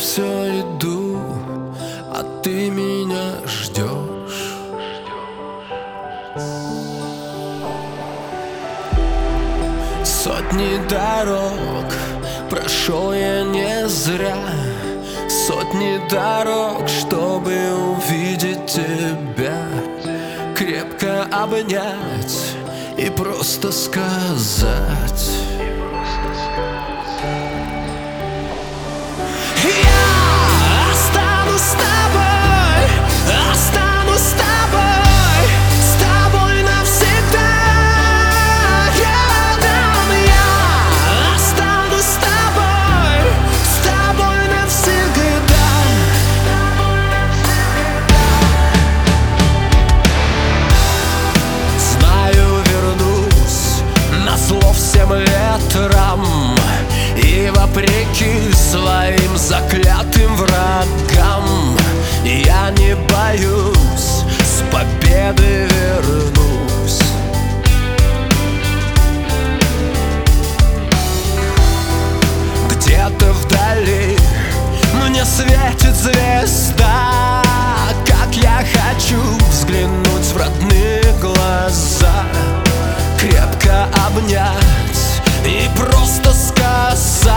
все иду, а ты меня ждешь. Сотни дорог прошел я не зря, сотни дорог, чтобы увидеть тебя, крепко обнять и просто сказать: я останусь с тобой, останусь с тобой, с тобой навсегда. Рядом я останусь с тобой навсегда. Знаю, вернусь назло всем ветрам и вопреки своим заклятым врагам. Я не боюсь, с победы вернусь. Где-то вдали мне светит звезда, как я хочу взглянуть в родные глаза, крепко обнять и просто сказать: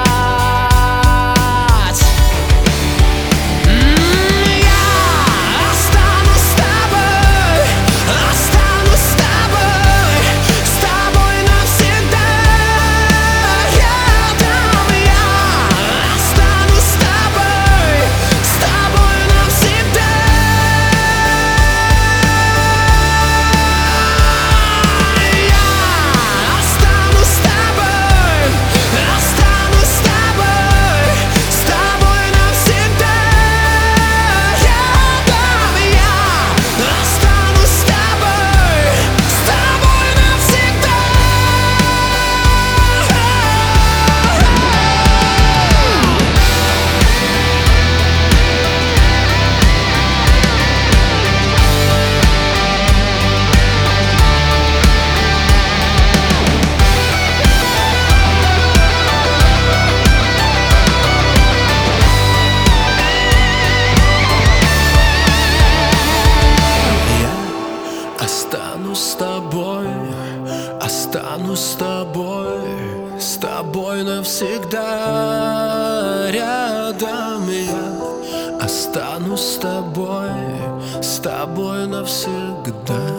я останусь с тобой, останусь с тобой навсегда. Рядом я останусь с тобой навсегда. Останусь с тобой навсегда. Рядом я останусь с тобой навсегда.